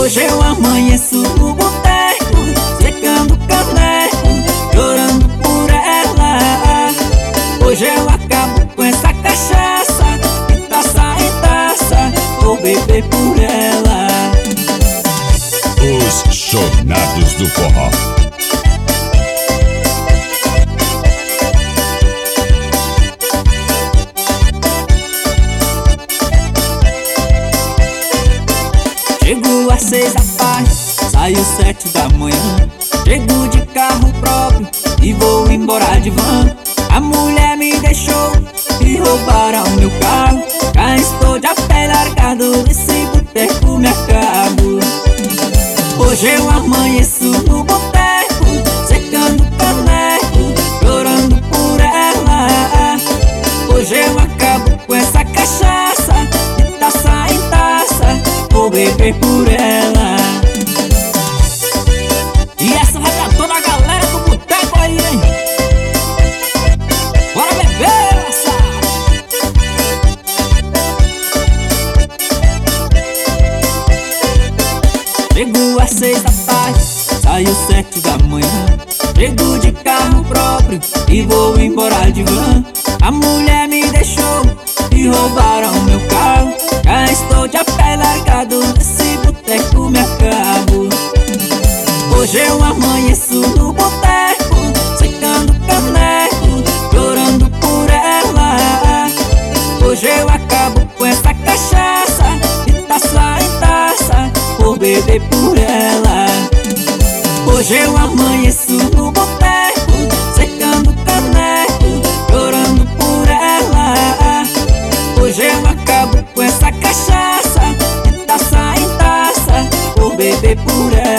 Hoje eu amanheço no boteco, secando caneco, chorando por ela. Hoje eu acabo com essa cachaça, de taça em taça, vou beber por ela. Os Chonados do Forró. Chego às 6 da tarde, saio 7 da manhã. Chego de carro próprio e vou embora de van. A mulher me deixou e roubaram meu carro. Já estou de a pé largado, nesse boteco me acabo. Hoje eu amanheço no boteco, secando caneco, chorando por ela. Hoje eu acabo com essa cachaça, de taça em taça, vou beber por ela. E essa vai pra toda a galera do boteco aí, hein? Bora beber essa! Chego às 6 da tarde, saio 7 da manhã. Chego de carro próprio e vou embora de van. A mulher me deixou e roubaram meu carro. Já estou de a pé largado, nesse boteco me acabo. Hoje eu amanheço no boteco, secando caneco, chorando por ela. Hoje eu acabo com essa cachaça, de taça em taça, vou beber por ela. Hoje eu amanheço no boteco, secando caneco, chorando por ela. Hoje eu acabo com essa cachaça, de taça em taça, vou beber por ela.